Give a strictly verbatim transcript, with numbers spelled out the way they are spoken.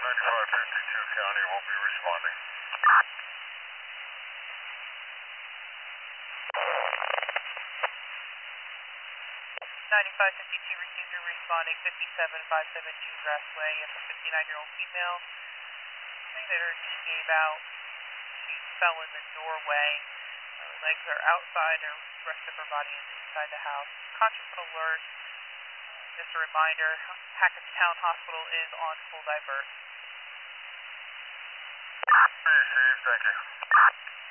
ninety-five fifty-two County will be responding. ninety-five fifty-two received your responding fifty-seven fifty-seven Grass Way. It's a fifty-nine-year-old female. Saying that her knee gave out. She fell in the doorway. Her legs are outside. Her rest of her body is inside the house. Conscious and alert. Just a reminder, Hackettstown Hospital is on full divert. Receive, thank you.